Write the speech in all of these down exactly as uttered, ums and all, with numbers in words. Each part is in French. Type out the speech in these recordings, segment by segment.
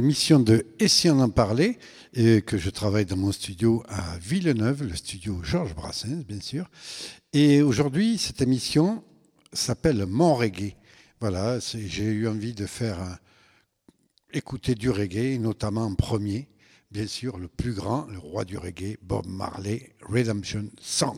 l'émission de Et si on en parlait, et que je travaille dans mon studio à Villeneuve, le studio Georges Brassens, bien sûr. Et aujourd'hui, cette émission s'appelle Mon Reggae. Voilà, j'ai eu envie de faire un, écouter du reggae, notamment en premier, bien sûr, le plus grand, le roi du reggae, Bob Marley, Redemption Song.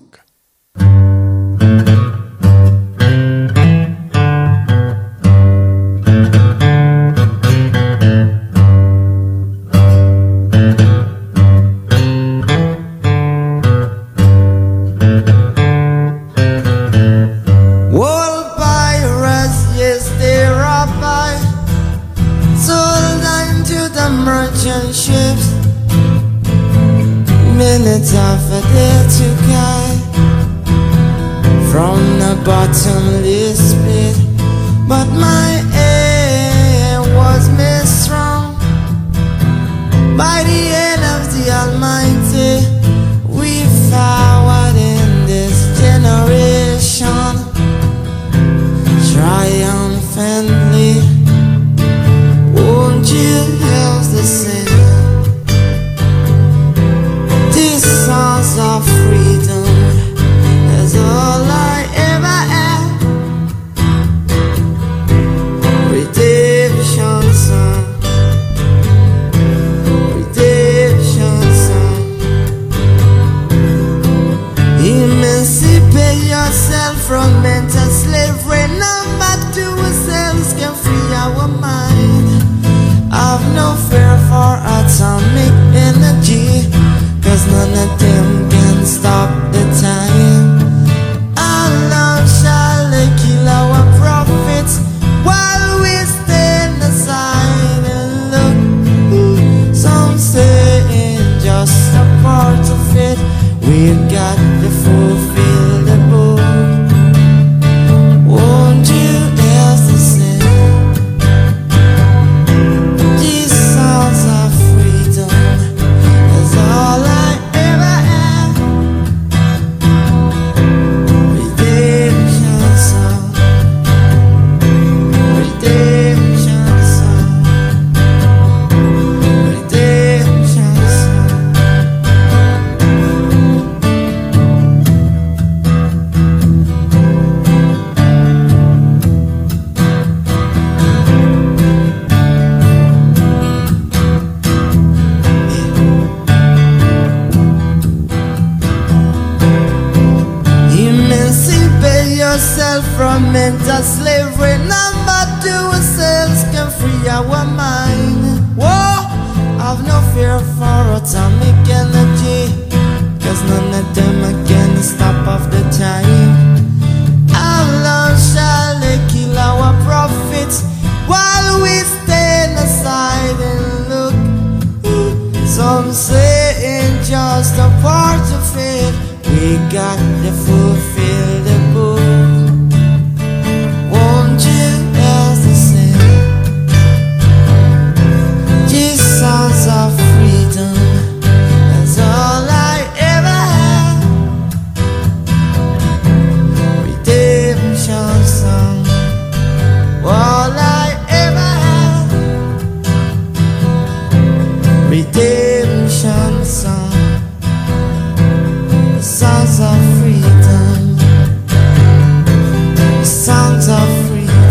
Minutes of a day to guide from the bottomless pit, but my aim was made strong by the hand of the Almighty. We forward in this generation triumphantly. Won't you help the same? Songs of freedom is all I ever had. Redemption song, redemption song. Emancipate yourself from mental slavery. Number two ourselves can free our mind. I've no fear for atomic energy, 'cause none of them can stop the time. Allah shall kill our prophets while we stand aside and look. Some say it's just a part of it. We've got to fulfill the book. Won't you ask the same? These songs of freedom is all I from mental slavery. Number two ourselves can free our mind. Whoa, I've no fear for atomic energy, 'cause none of them can stop off the time. Allah shall kill our prophets while we stand aside and look. Some say it's just a part of it. We got to fulfill the book. Won't you ask the same? These songs of freedom is all I ever had. Redemption song, all I ever had. Redemption song, the songs of freedom, the songs of freedom.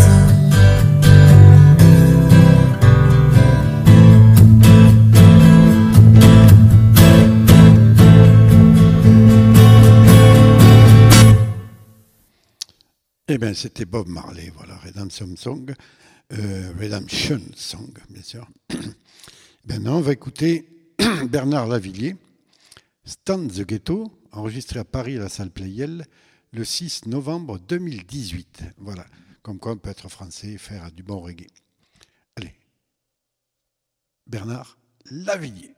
Eh bien, c'était Bob Marley, voilà, Redemption Song, euh, Redemption Song, bien sûr. Maintenant, on va écouter Bernard Lavillier, Stand the Ghetto, enregistré à Paris à la salle Playel le six novembre deux mille dix-huit. Voilà, comme quoi on peut être français et faire du bon reggae. Allez, Bernard Lavillier.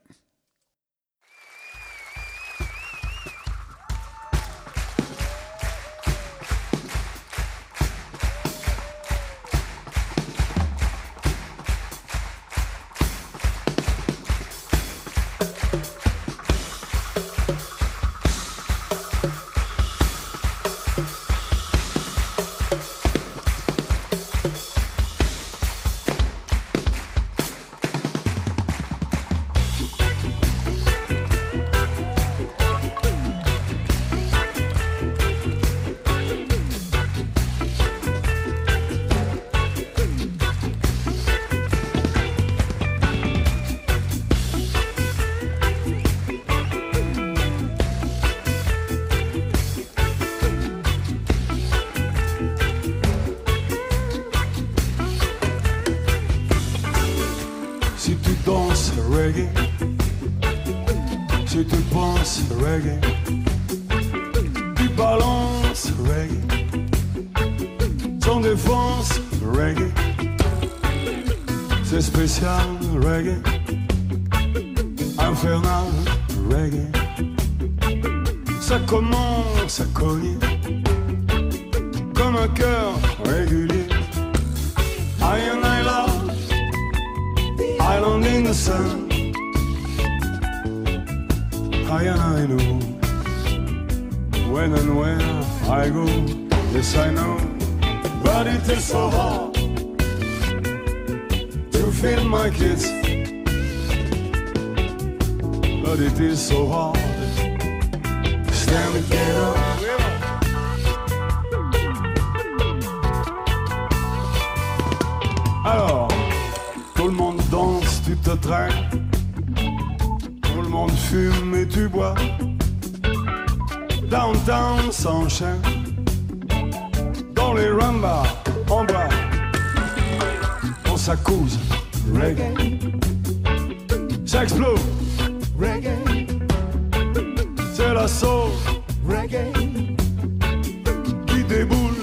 reggae. Si tu penses reggae, tu balances reggae. Sans défense reggae, c'est spécial reggae. Infernal reggae. Ça commence à cogner comme un cœur régulier. I and I love Island in the sun. I and I know when and where I go. Yes, I know, but it is so hard to feed my kids. But it is so hard. Stand and get up. Alors, tout le monde danse, tu te traînes. Tout le monde fume et tu bois. Downtown s'enchaîne. Dans les rumbas, en bas. On s'accuse. Reggae. Ça explose. Reggae. C'est la soul. Reggae. Qui déboule.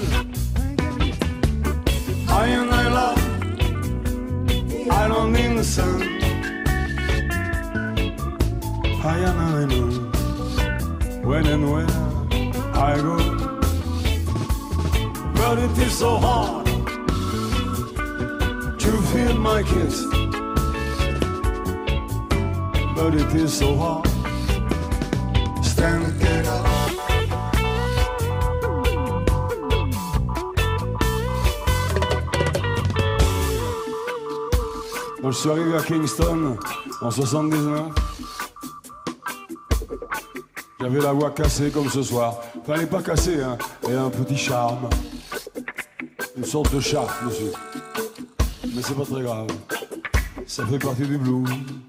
I and I love Island in the sun. I and I know when and where I go. But it is so hard to feed my kids. But it is so hard. Stand and get up. Quand je suis arrivé à Kingston en soixante-dix-neuf, j'avais la voix cassée comme ce soir. Enfin, elle n'est pas cassée, hein. Elle a un petit charme. Une sorte de charme dessus. Mais c'est pas très grave. Ça fait partie du blues.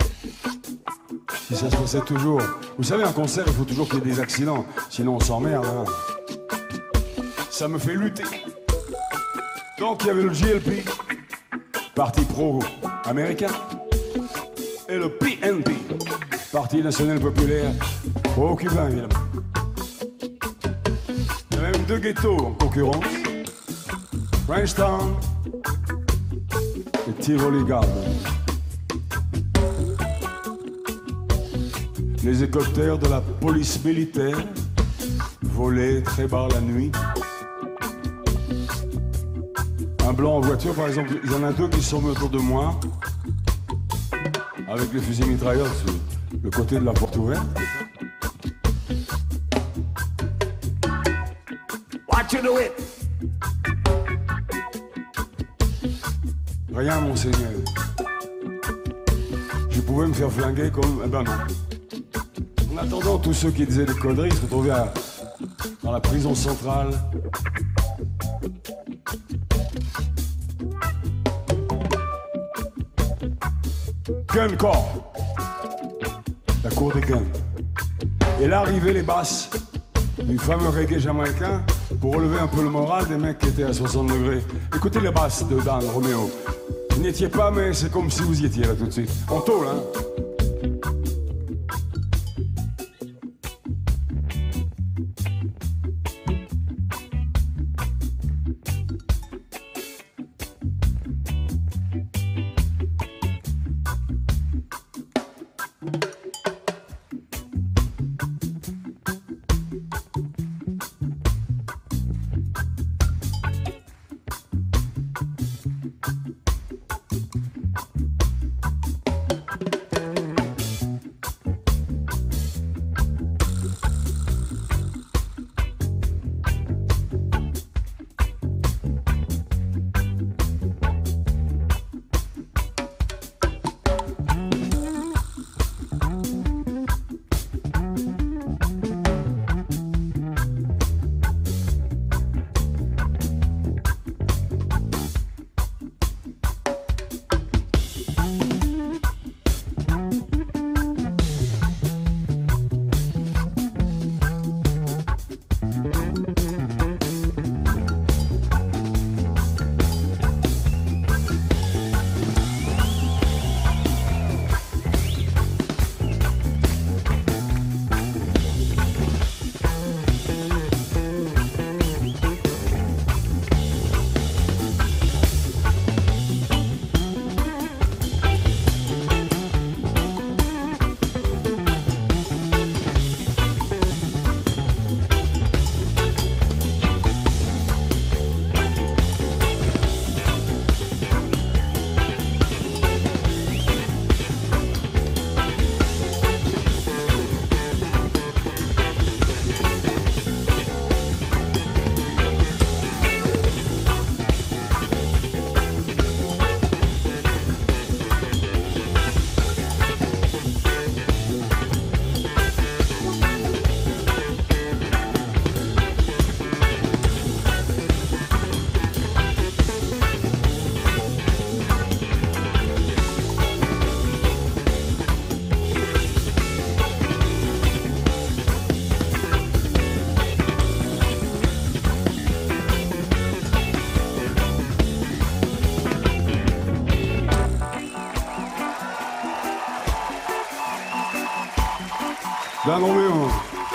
Si ça se passait toujours. Vous savez, un concert, il faut toujours qu'il y ait des accidents. Sinon, on s'emmerde. Hein. Ça me fait lutter. Donc, il y avait le G L P, Parti pro américain, et le P N P, Parti national populaire pro-cubain, évidemment. Il y a même deux ghettos en concurrence, Frenchtown et Tivoli Garden. Les hélicoptères de la police militaire volaient très bas la nuit. Un blanc en voiture, par exemple, il y en a deux qui sont mis autour de moi, avec les fusils mitrailleurs sur le côté de la porte ouverte. What you do it? Rien, monseigneur. Je pouvais me faire flinguer comme... Eh ben non. En attendant, tous ceux qui disaient des conneries se retrouvaient à... dans la prison centrale. Gun Corps, la cour des guns. Et là arrivaient les basses du fameux reggae jamaïcain pour relever un peu le moral des mecs qui étaient à soixante degrés. Écoutez les basses de Dan Romeo. Vous n'y étiez pas, mais c'est comme si vous y étiez là tout de suite. En tôle, hein. Dan Romeo.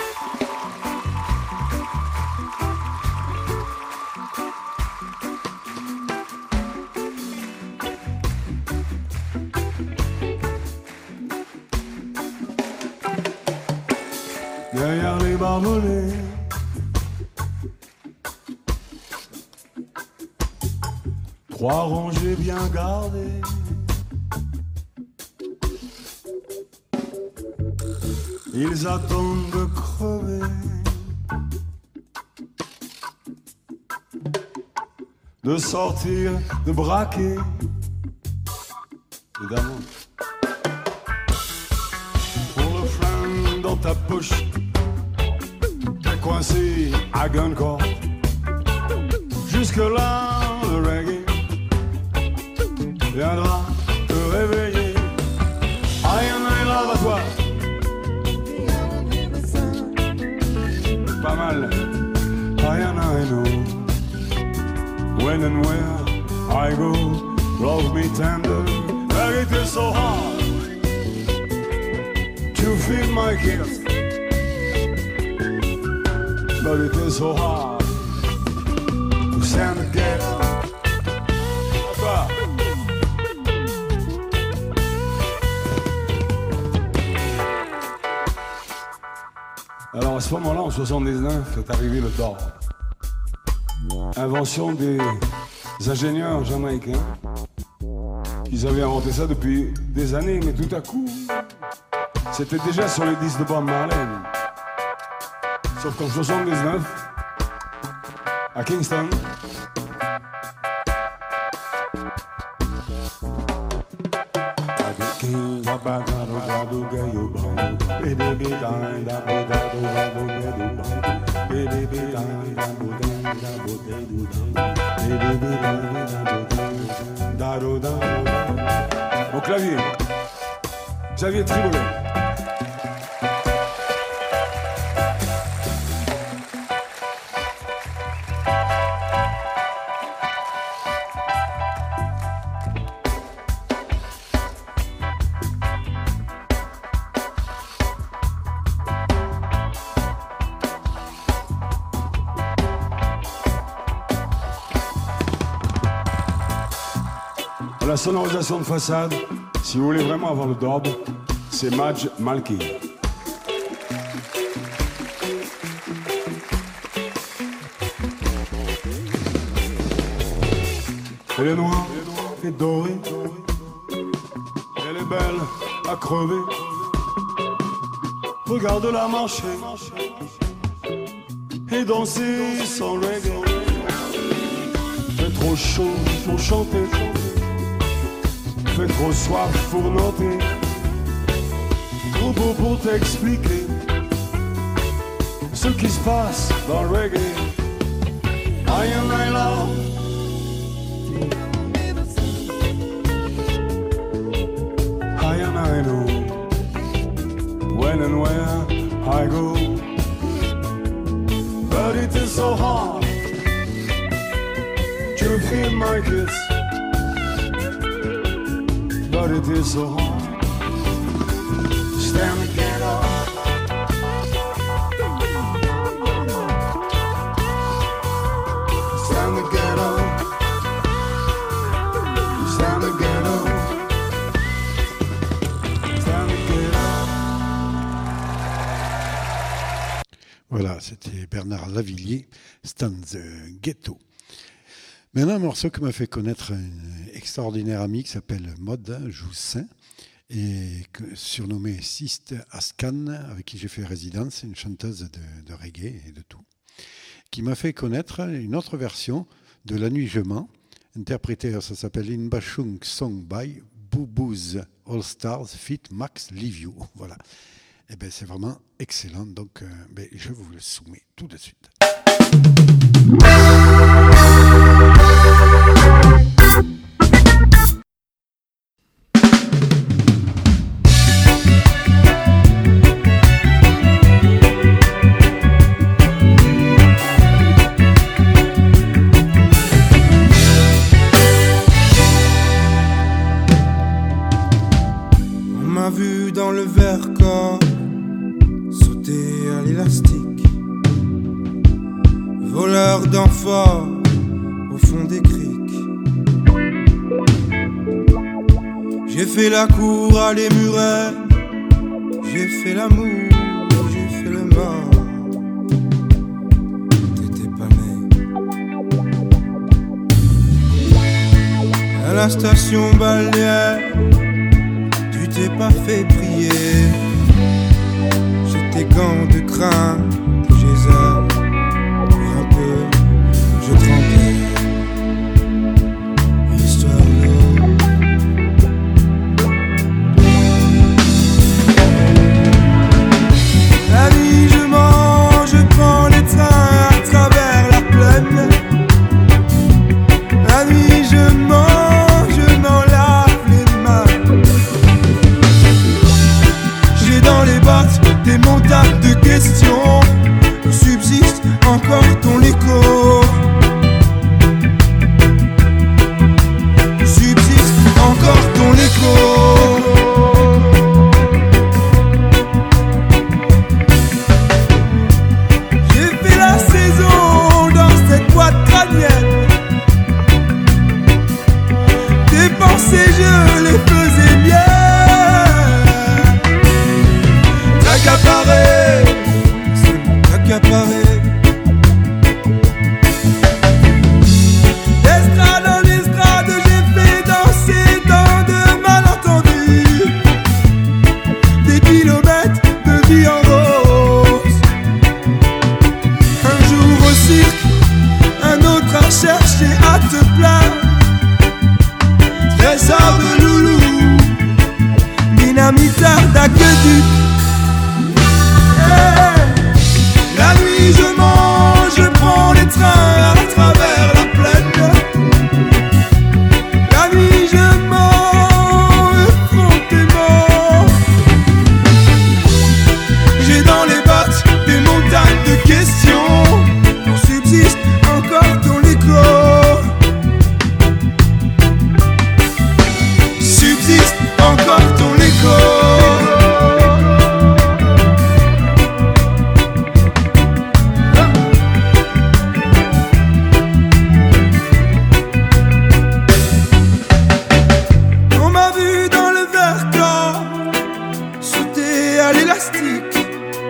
Derrière les barbelés, trois rangées bien gardées, ils attendent de crever, de sortir, de braquer, évidemment. Pour le flingue dans ta poche, t'es coincé à Guncourt. Jusque-là, le reggae viendra te réveiller. I and I love à toi. Pas mal. I and I know when and where I go. Love me tender, but it is so hard to feel my kiss. But it is so hard to stand together. Alors à ce moment-là, en soixante-dix-neuf, est arrivé le dub. Invention des ingénieurs jamaïcains. Ils avaient inventé ça depuis des années, mais tout à coup, c'était déjà sur les disques de Bob Marley. Sauf qu'en soixante-dix-neuf, à Kingston, au clavier, Xavier Triboulet. La sonorisation de façade, si vous voulez vraiment avoir le dub, c'est Madge Malky. Elle est noire et dorée, elle est belle à crever. Regarde-la marcher et danser sans reggae. Fait trop chaud pour chanter, fait trop soif pour noter, trop beau pour t'expliquer ce qui se passe dans le reggae. I and I love. I and I know when and where I go, but it is so hard to feel my kiss. But it is so hard to stand and get up. Stand and get up. Stand and get up. Stand and get up. Voilà, c'était Bernard Lavilliers, Stand the Ghetto. Maintenant, un morceau qui m'a fait connaître un extraordinaire ami qui s'appelle Maud Joussin, et que, surnommée Siste Ascan, avec qui j'ai fait résidence, une chanteuse de, de reggae et de tout, qui m'a fait connaître une autre version de La Nuit Je mens, interprétée, ça s'appelle In Bashung Song by Boo Boo's All Stars Fit Max Leave You. Voilà. Et ben c'est vraiment excellent, donc euh, ben, je vous le soumets tout de suite. On m'a vu dans le Vercors, l'élastique, voleur d'amphores au fond des criques. J'ai fait la cour à les murets, j'ai fait l'amour, j'ai fait le mort. T'étais pas né. À la station balnéaire, tu t'es pas fait prier. J'ai tes gants de crin, tes geysers, et un peu je trempais. Histoire d'eau. La nuit je mange, je prends les trains à travers la plaine. La nuit je mange, je m'en lave les mains. J'ai dans les bottes des montagnes de questions. Subsiste encore ton écho. Subsiste encore ton écho. J'ai fait la saison dans cette boîte crânienne. Tes pensées je les faisais miennes. T'accaparer, c'est bon, t'accaparer. D'estrade en estrade, j'ai fait danser dans de malentendus. Des kilomètres de vie en rose. Un jour au cirque, un autre à chercher à te plaindre. Trésor de loulou, dynamiteur d'aqueduc. Hey, la nuit je mange, je prends les trains à travers la plaine. La nuit je mange effrontément. J'ai dans les bottes des montagnes de questions. Subsiste encore ton écho. Subsiste encore ton écho. On m'a vu dans le verre corps, sauter à l'élastique,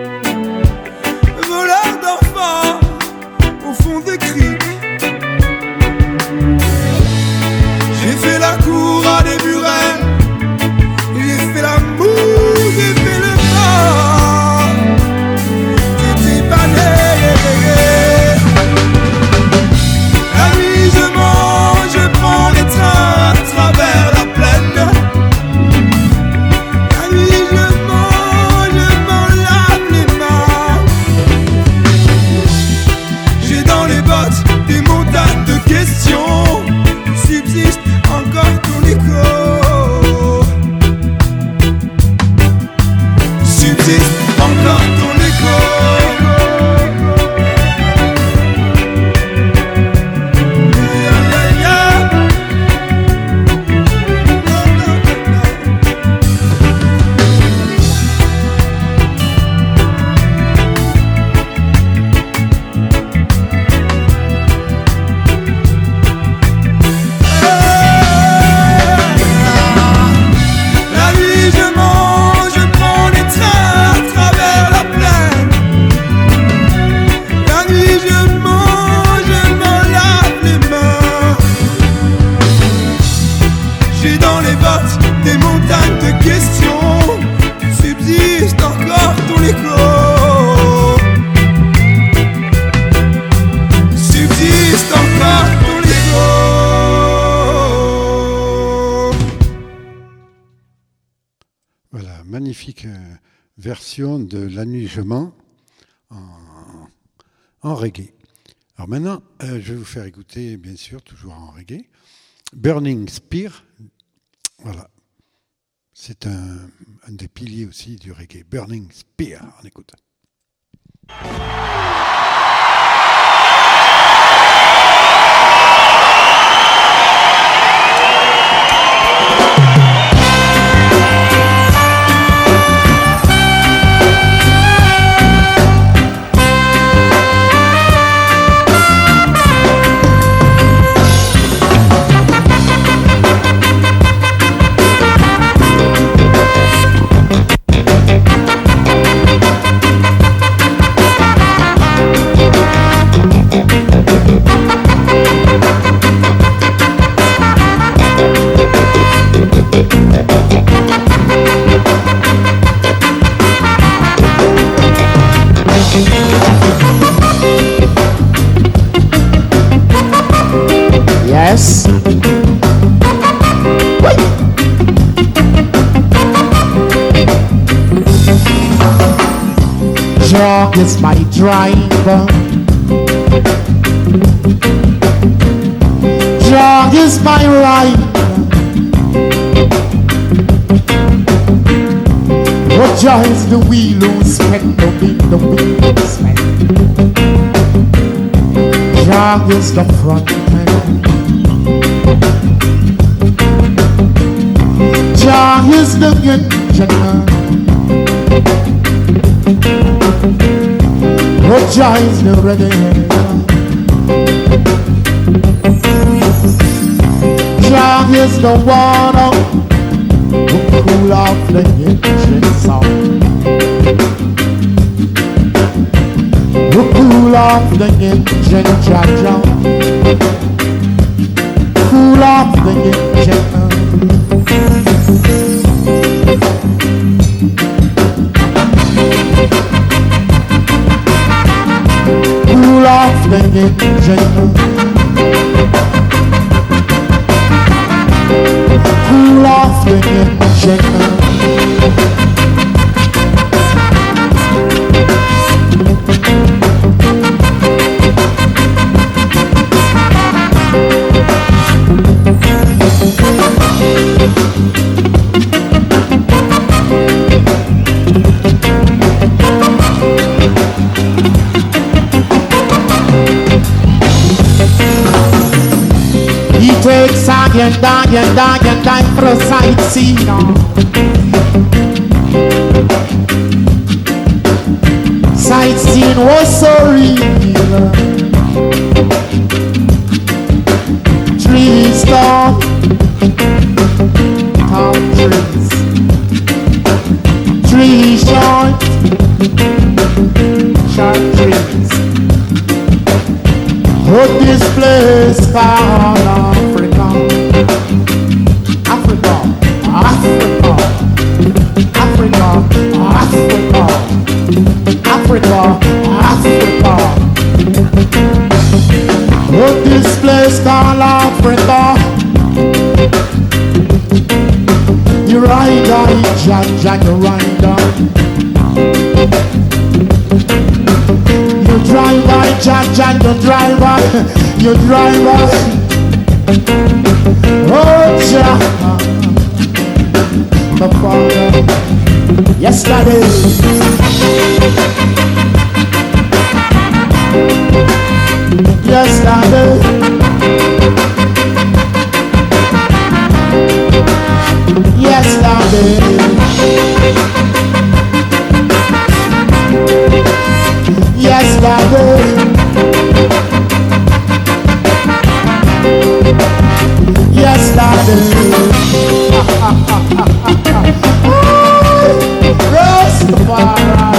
voleur d'enfants au fond des criques. J'ai fait la cour à des murets, j'ai fait l'amour, j'ai fait le mort. T'étais pas né. La nuit je mange, je prends les trains à travers la plaine. La nuit je mange, je m'en lave les mains. J'ai dans les bottes des montagnes de questions. Subsiste encore ton écho. Subsiste encore ton écho. Yeah, yeah, yeah. La nuit je mange, je prends les trains à travers la plaine. La nuit je mange, je m'en lave les mains. J'ai dans les bottes des montagnes de questions. Subsiste encore ton écho. Subsiste encore ton écho. Voilà, magnifique euh, version de La Nuit je mens en, en reggae. Alors maintenant, euh, je vais vous faire écouter, bien sûr, toujours en reggae, Burning Spear. Voilà, c'est un, un des piliers aussi du reggae. Burning Spear, on écoute. Jah is my driver. Jah is my rider. Oh, Jah is the wheel who spin the wheel, the wheel who spin. Jah is the front man. Jah is the engine man. Oh, Jah is the ready man. Jah is the water who cool off the engine sound. Who cool off the engine, Jah Jah. Cool off the engine. Cool off the engine. Cool off the engine. He takes iron, iron, iron, iron for a sightseeing. Sightseeing was so real. Trees tall, tall trees. Trees short, short trees. Oh, this place called Africa. Africa, Africa, Africa, Africa, Africa, Africa. Oh, this place called Africa. You ride on Jah Jah, you ride on. You drive by Jah Jah, you drive by, you drive by. Oh Jah, the Father, yesterday. Yesterday. Yesterday. Yesterday, yesterday, Rastafari.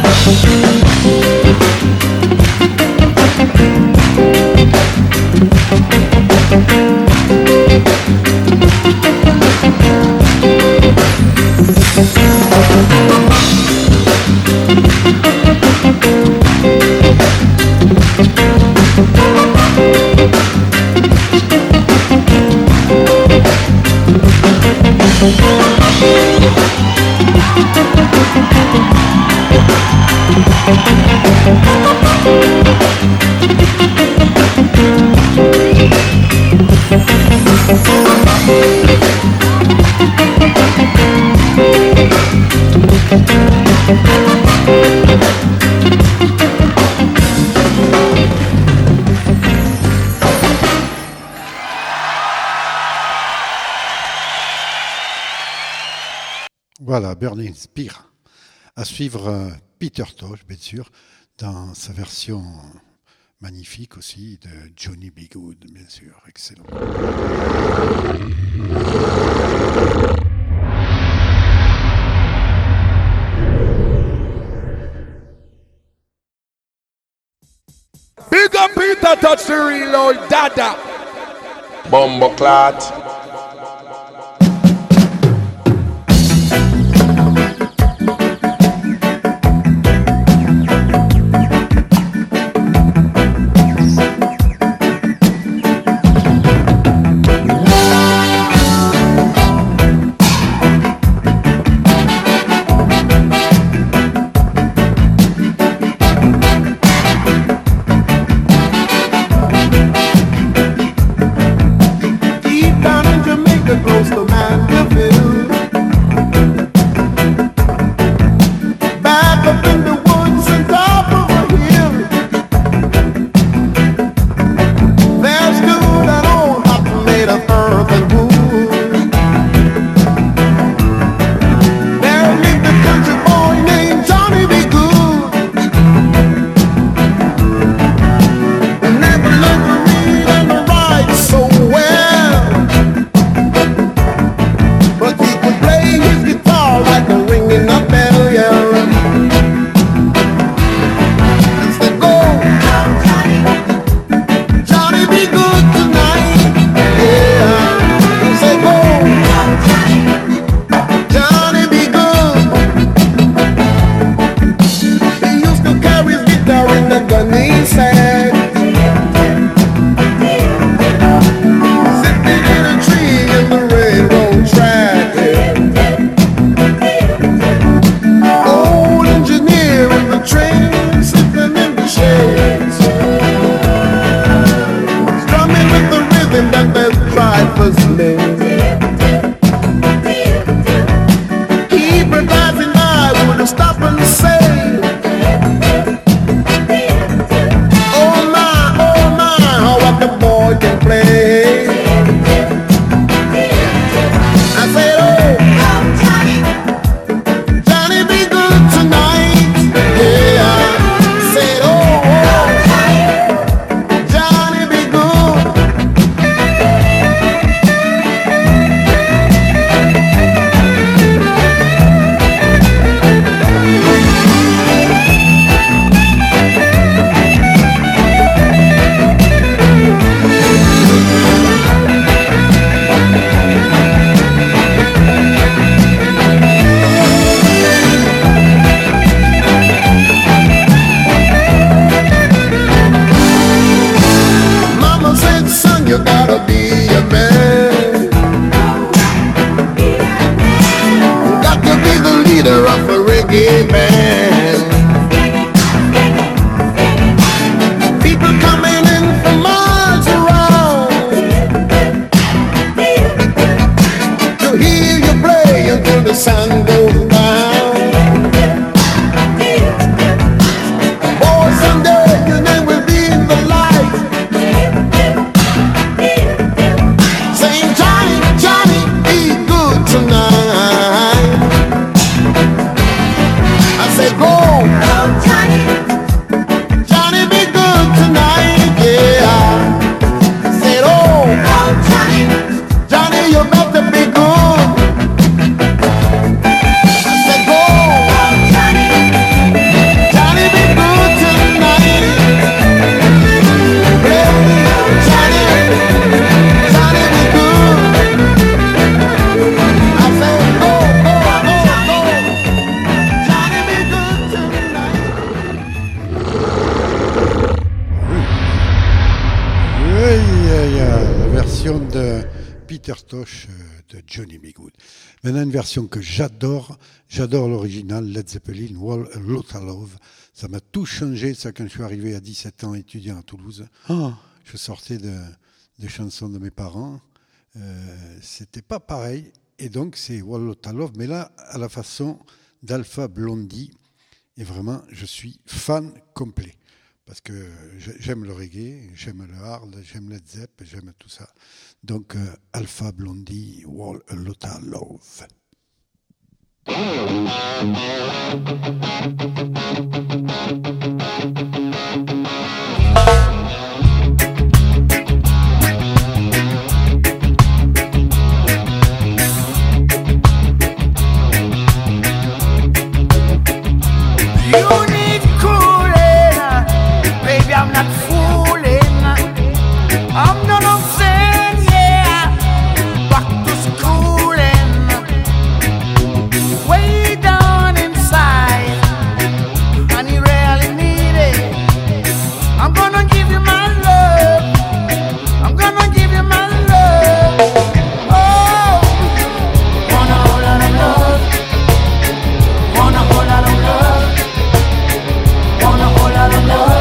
Voilà, Burning Spear. À suivre euh, Peter Tosh, bien sûr, dans sa version magnifique aussi de Johnny B. Good, bien sûr, excellent. Big up Peter Touch the reload, dada. Bumbo clot. Deep down version de Peter Tosh euh, de Johnny B. Good. Maintenant, une version que j'adore. J'adore l'original, Led Zeppelin, Wall a Lot of Love. Ça m'a tout changé, ça, quand je suis arrivé à dix-sept ans étudiant à Toulouse. Oh, je sortais de, des chansons de mes parents. Euh, c'était pas pareil. Et donc, c'est Wall a Lot of Love, mais là, à la façon d'Alpha Blondie. Et vraiment, je suis fan complet. Parce que j'aime le reggae, j'aime le hard, j'aime Led Zepp, j'aime tout ça. Donc, euh, Alpha Blondie, Wall a Lot of Love. I'm not fooling. I'm not I'm saying, yeah, back to schooling. Way down inside, and you really need it. I'm gonna give you my love. I'm gonna give you my love. Oh, want a whole lot of love. Want a whole lot of love. Want a whole lot of love.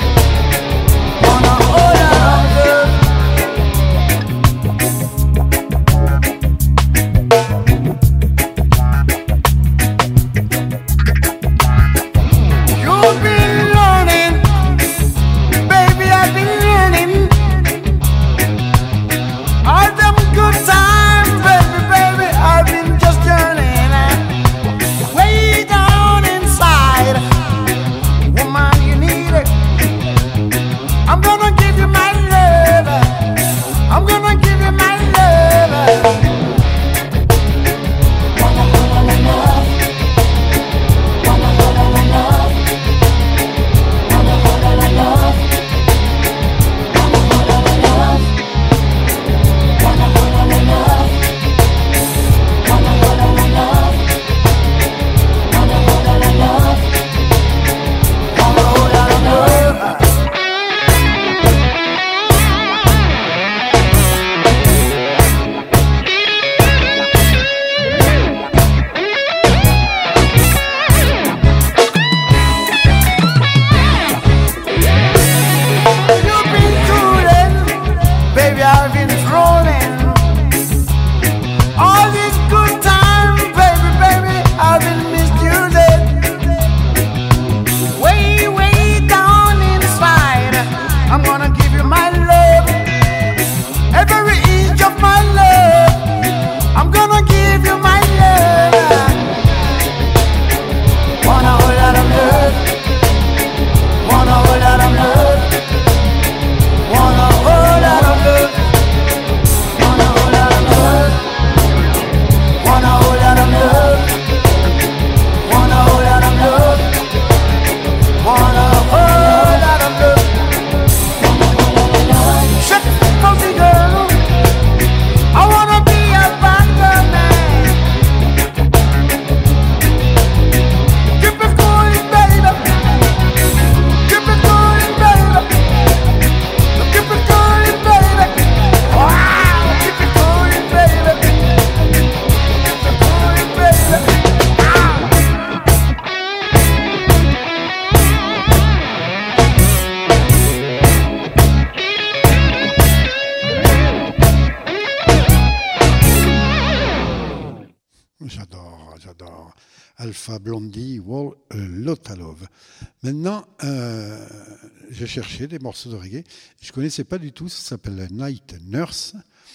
Alpha Blondie, Wall a Lot of Love. Maintenant, euh, j'ai cherché des morceaux de reggae. Je ne connaissais pas du tout, ça s'appelle Night Nurse.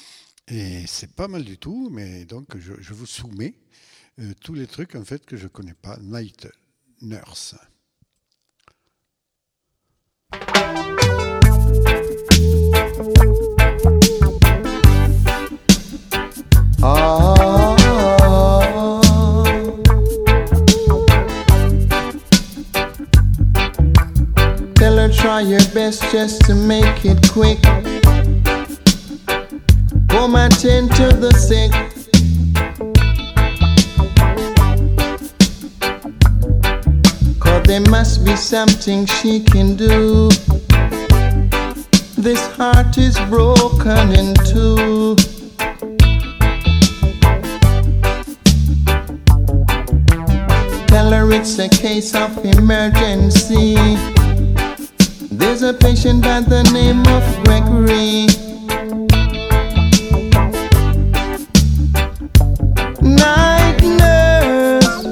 Et c'est pas mal du tout, mais donc je, je vous soumets euh, tous les trucs en fait que je ne connais pas. Night Nurse. Ah. Tell her try your best just to make it quick. Come attend to the sick. Cause there must be something she can do. This heart is broken in two. Tell her it's a case of emergency. There's a patient by the name of Gregory. Night nurse,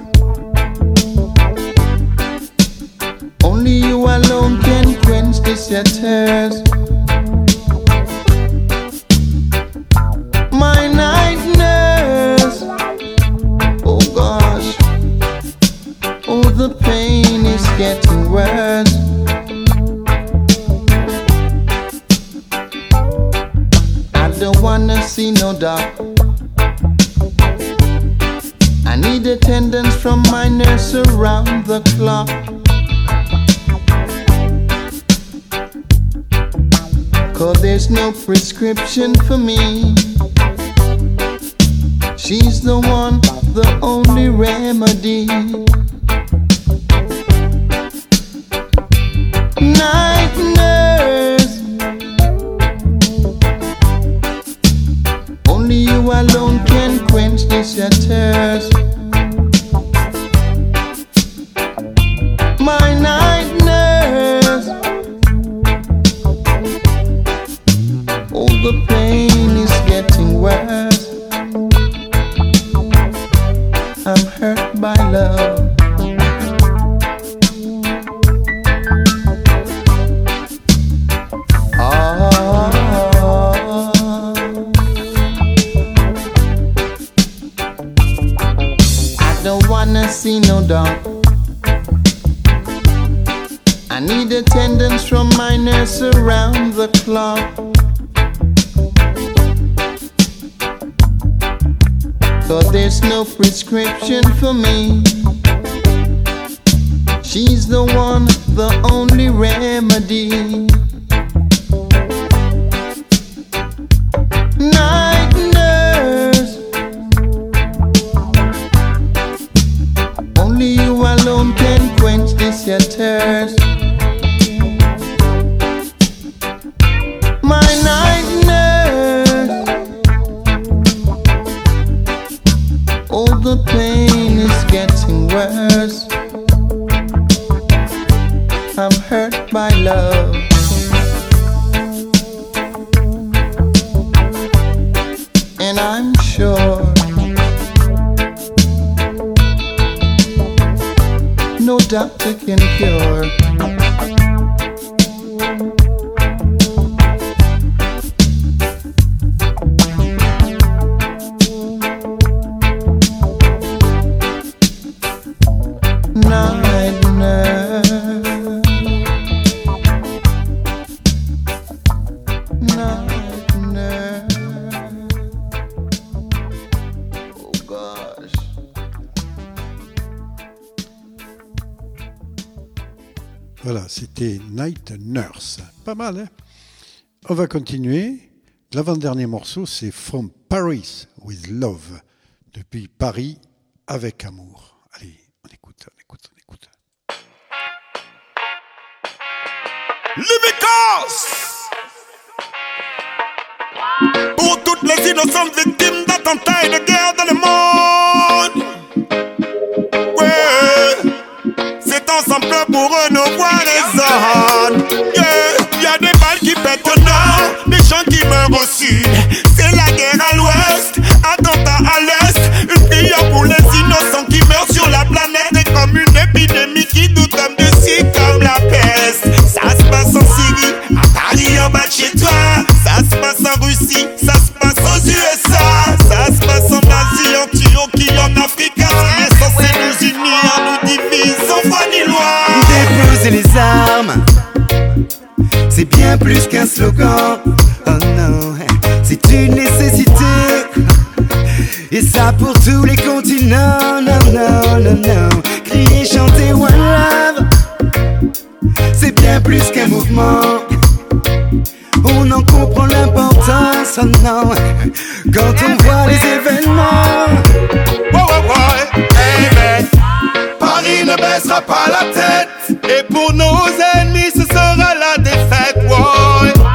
only you alone can quench this your thirst. My night nurse, oh gosh, oh the pain is getting worse. I don't wanna see no doctor. I need attendance from my nurse around the clock. Cause there's no prescription for me. She's the one, the only remedy. Night nurse, only you alone can quench this your thirst. My night nurse, oh the pain is getting worse. I'm hurt by love. See no doubt. I need attendance from my nurse around the clock. Cause there's no prescription for me. She's the one, the only remedy. Night nurse, only you alone can quench this your thirst. My night nurse, oh the pain is getting worse. I'm hurt by love. And I'm sure no doctor can cure. Night nurse, night nurse, oh gosh. Voilà, c'était Night Nurse. Pas mal, hein? On va continuer. L'avant-dernier morceau, c'est From Paris with Love. Depuis Paris avec amour. Allez, on écoute, on écoute, on écoute. Livicos! Pour toutes les innocentes victimes d'attentats et de guerre dans le monde. Ouais, c'est ensemble pour renouveler les zones. Yeah, y a des balles qui pètent au nord, des gens qui meurent au sud. C'est la guerre à l'ouest, attentat à l'est. Une prière pour les innocents qui meurent sur la planète. Et comme une épidémie qui nous tombe dessus comme la peste. Ça se passe en Syrie, à Paris en bas de chez toi. Ça se passe en Russie, ça se passe aux U S A. Ça se passe en Asie, en Turquie, en Afrique. Ce qui est censé nous unir, nous divise sans foi ni loi. Déposer les armes, c'est bien plus qu'un slogan. Oh non, c'est une nécessité. Et ça pour tous les continents. Non, non, non, non. Crier, chanter One Love, c'est bien plus qu'un mouvement. On en comprend l'importance, oh non, quand on voit les événements. Ouais, ouais, ouais, hey man, Paris ne baissera pas la tête. Et pour nos ennemis, ce sera la défaite, ouais.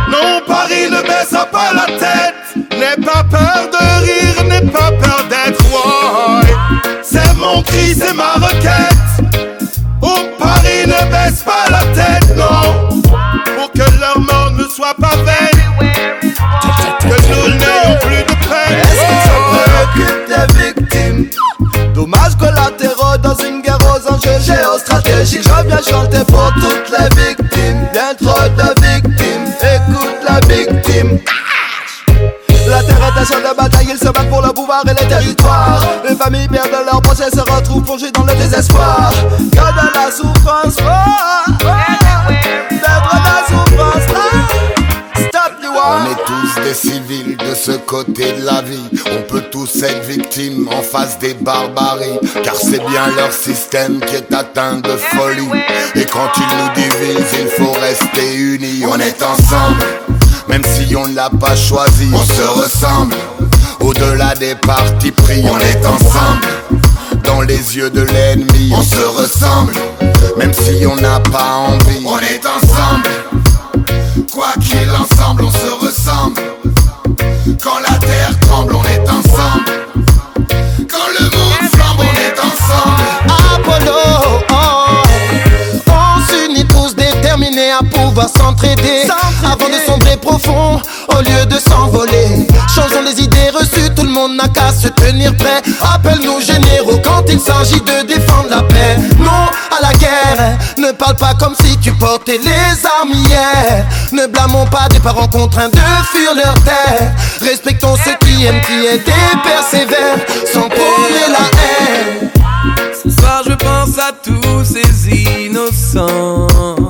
pas la tête. N'aie pas peur de rire, n'aie pas peur d'être roi. C'est mon cri, c'est ma requête. Au Paris, ne baisse pas la tête, non. Pour que leur mort ne soit pas vaine, que nous n'ayons plus de peine. Est-ce qu'ils se préoccupent des victimes? Dommages collatéraux dans une guerre aux enjeux géostratégiques. Je viens chanter pour toutes les victimes. Bien trop de victimes, écoute la victime. La terre est un champ de bataille, ils se battent pour le pouvoir et les territoires. Les familles perdent leur procès, se retrouvent plongées dans le désespoir. Que de la souffrance, oh, oh, d'être la souffrance, oh. Stop the war. On est tous des civils de ce côté de la vie. On peut tous être victimes en face des barbaries. Car c'est bien leur système qui est atteint de folie. Et quand ils nous divisent, il faut rester unis. On est ensemble, même si on ne l'a pas choisi. On se ressemble, au-delà des partis pris. On est ensemble, dans les yeux de l'ennemi. On se ressemble, même si on n'a pas envie. On est ensemble, quoi qu'il ensemble, on se ressemble. Quand la terre tremble, on est ensemble. Quand le monde flambe, on est ensemble. Apollo, oh, on s'unit tous déterminés à pouvoir s'entraider, avant de sombrer profond, au lieu de s'envoler. Changeons les idées reçues, tout le monde n'a qu'à se tenir prêt. Appelle-nous généraux quand il s'agit de défendre la paix. Non à la guerre, ne parle pas comme si tu portais les armes hier. Ne blâmons pas des parents contraints de fuir leur terre. Respectons ceux qui aiment, qui aident et persévèrent, sans prôner la haine. Ce soir je pense à tous ces innocents.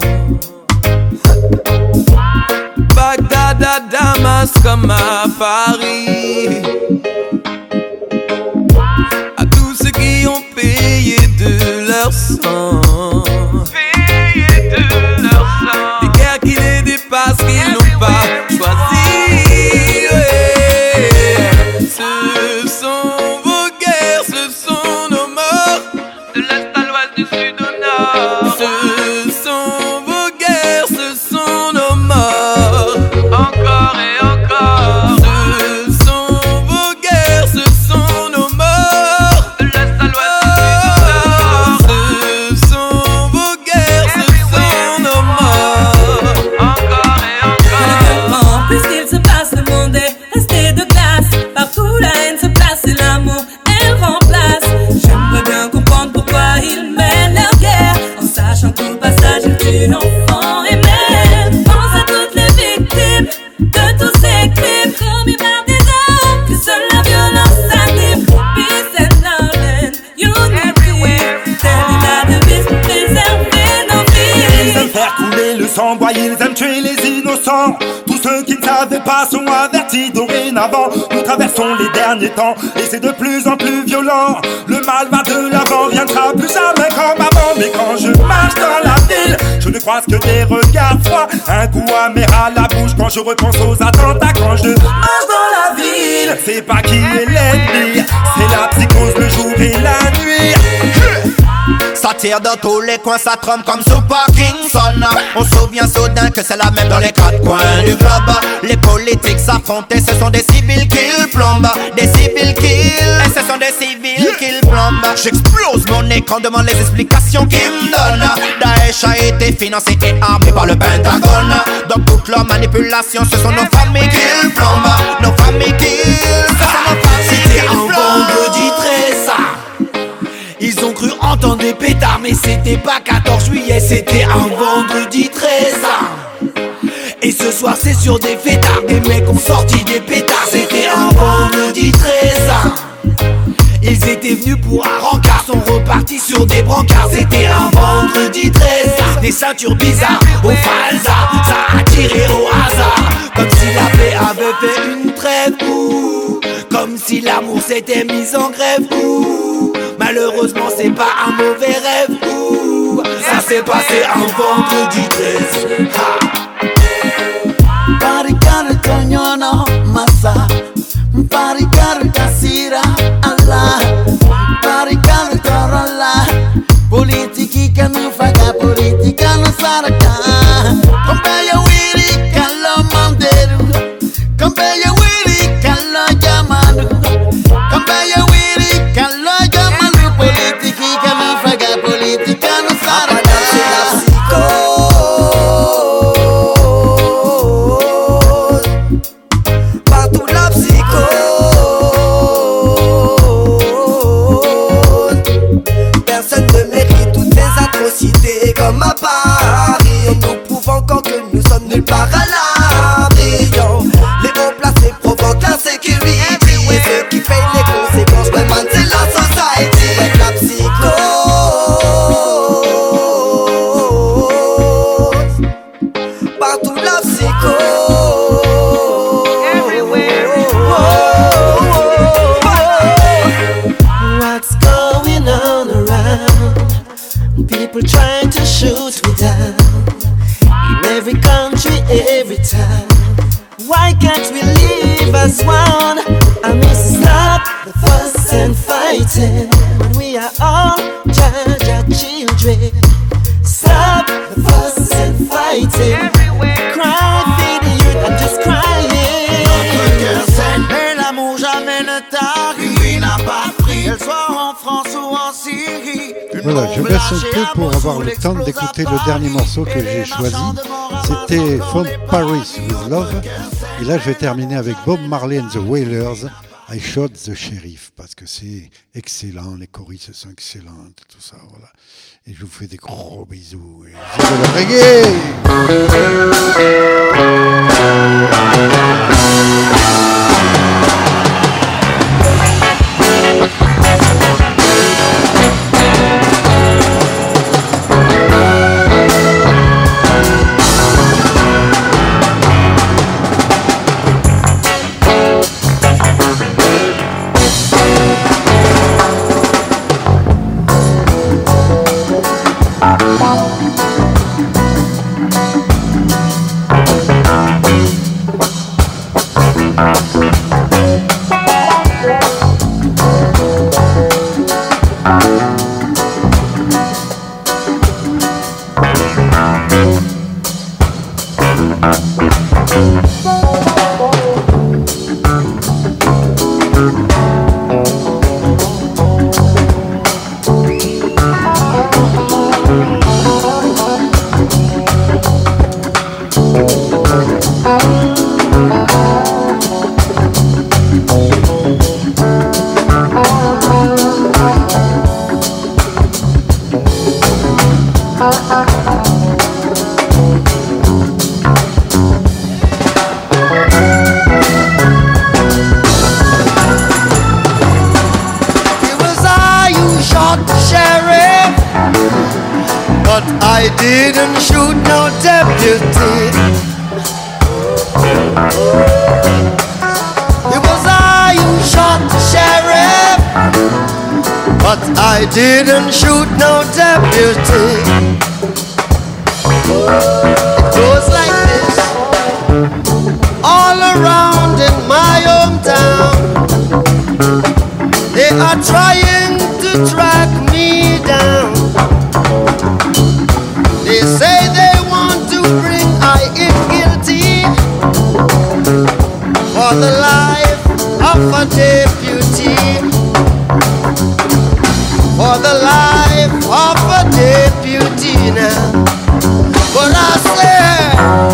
Bagdad à Damas comme à Paris. À tous ceux qui ont payé de leur sang. Payé de leur sang. Des guerres qui les dépassent, qu'ils n'ont pas choisi. Ouais. Ce sont vos guerres, ce sont nos morts. De l'est à l'ouest, du sud au nord. Ce sont vos guerres, ce sont nos morts. Encore et encore. Ce sont vos guerres, ce sont nos morts. De l'est à l'ouest, du sud au nord. Ce sont vos guerres, ce sont nos morts. Encore et encore. Puisqu'il se passe, le monde est resté de glace. Partout la haine se place et l'amour elle remplace. J'aimerais bien comprendre pourquoi ils mènent leur guerre, en sachant qu'au passage ils tuent enfants et mères. Pense à toutes les victimes de tous ces crimes commis par des hommes que seule la violence anime. Peace and love and unity, telle la devise pour préserver nos vies. Ils aiment faire couler le sang, boy, ils aiment tuer les innocents. Tous ceux qui ne savaient pas sont avertis dorénavant. Nous traversons les derniers temps et c'est de plus en plus violent. Le mal va de l'avant, viendra plus jamais comme avant. Mais quand je marche dans la ville, je ne croise que des regards froids, un goût amer à la bouche quand je repense aux attentats. Quand je marche dans la ville, c'est pas qui est l'ennemi, c'est la psychose le jour et la nuit. Ça tire dans tous les coins, ça trempe comme sous Parkinson. On se souvient soudain que c'est la même dans les quatre coins du globe. Les politiques s'affrontent et ce sont des civils qu'ils plombent. Des civils qu'ils, et ce sont des civils qu'ils plombent. J'explose mon écran, demande les explications qu'ils me donnent. Daesh a été financé et armé par le Pentagone. Dans toute leur manipulation, ce sont nos familles qu'ils plombent. Nos familles qu'ils, ce sont nos familles qu'ils plombent. C'était un vendredi treize. Ils ont cru entendre des pétards, mais c'était pas quatorze juillet, c'était un vendredi treize. Et ce soir c'est sur des fêtards, des mecs ont sorti des pétards. C'était un vendredi treize. Ils étaient venus pour un rencard, sont repartis sur des brancards. C'était un vendredi treize. Des ceintures bizarres au falsa, ça a tiré au hasard. Comme si la paix avait fait une trêve, ou comme si l'amour s'était mis en grève, ou malheureusement c'est pas un mauvais rêve, ou ça s'est passé un vendredi treize. Barikar Tonyona Massa, Barikar Kasira Allah, Barikar Torola, Politiki kanu faga, politika no saraka. Kombe ya wiri kalo manderu, kombe every time. Why can't we live as one? I miss stop the fuss and fighting. When we are all Jaja children. Stop the fuss and fighting. Everywhere. Cry for the youth, I'm just crying. Notre cœur saigne, mais l'amour jamais ne tarit. Lui n'a pas pris, qu'elle soit en France ou en Syrie. Voilà, je baisse un peu pour avoir le temps d'écouter le dernier morceau que j'ai choisi. C'était From Paris with Love. Et là, je vais terminer avec Bob Marley and the Wailers. I Shot the Sheriff, parce que c'est excellent, les choristes sont excellentes, tout ça, voilà. Et je vous fais des gros bisous. Et vive le reggae! I didn't shoot no deputy. It was I who shot the sheriff, but I didn't shoot no deputy. It goes like this, all around in my hometown. They are trying to track me down. They say they want to bring I in guilty for the life of a deputy, for the life of a deputy now. But I say,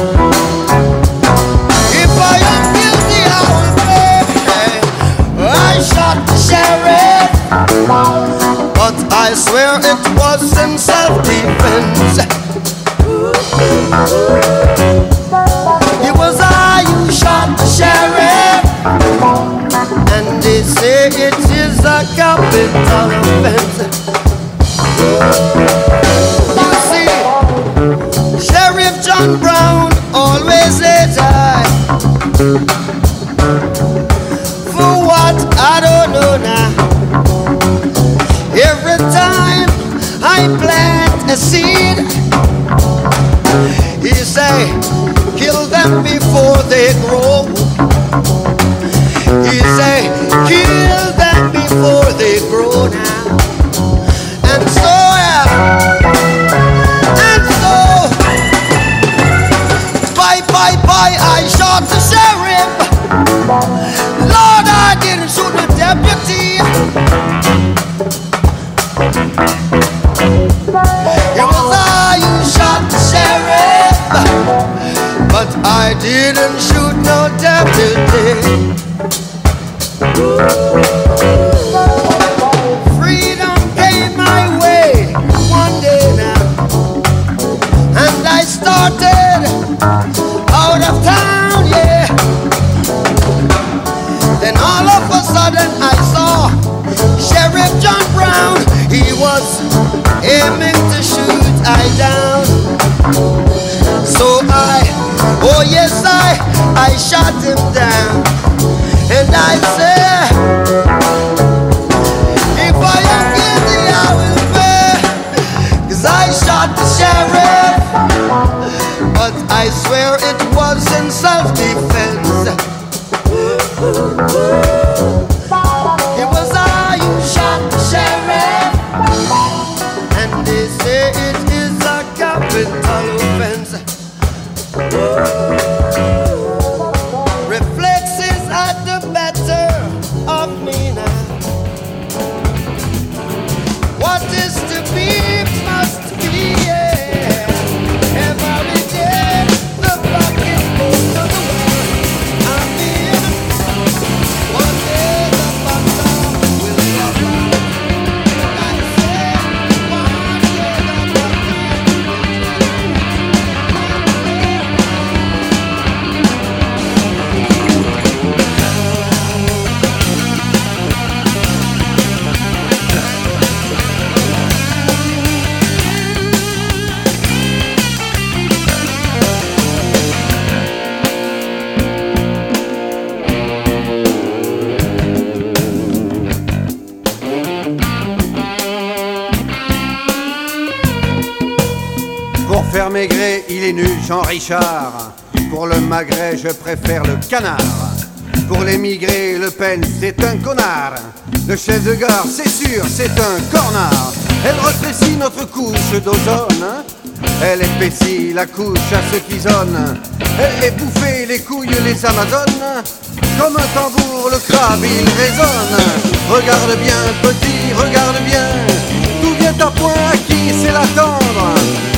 if I am guilty, I will pay. I shot the sheriff, but I swear it was in self-defense. It was I who shot the sheriff, and they say it is a capital offense. You see, Sheriff John Brown always says I. For what? I don't know now. Every time I plant a seed, he say, kill them before they grow. He say, kill them before they grow now. And so, yeah, and so, bye, bye, bye, I shot the sheriff. Lord, I didn't shoot the deputy. It was I who shot the sheriff, but I didn't shoot no deputy. Freedom came my way one day now, and I started out of town, yeah. Then all of a sudden I saw Sheriff John Brown. He was aiming to shoot I down. So I, oh yes I, I shot him down. And I said, if I am guilty I will pay. Cause I shot the sheriff, hands. Reflexes at the better of me now. What is to be must be, yeah. Every day the clock is moving to the world. I'm in. One day the bottom will drop out. I say, one day the bottom Pour faire maigrer, il est nul, Jean Richard. Pour le magret, je préfère le canard. Pour l'émigré, Le Pen, c'est un connard. Le chef de gare, c'est sûr, c'est un cornard. Elle rétrécit notre couche d'ozone. Elle épaissit la couche à ceux qui zonent. Elle les bouffer les couilles, les amazones. Comme un tambour, le crabe, il résonne. Regarde bien, petit, regarde bien. D'où vient ta point, à qui c'est l'attendre?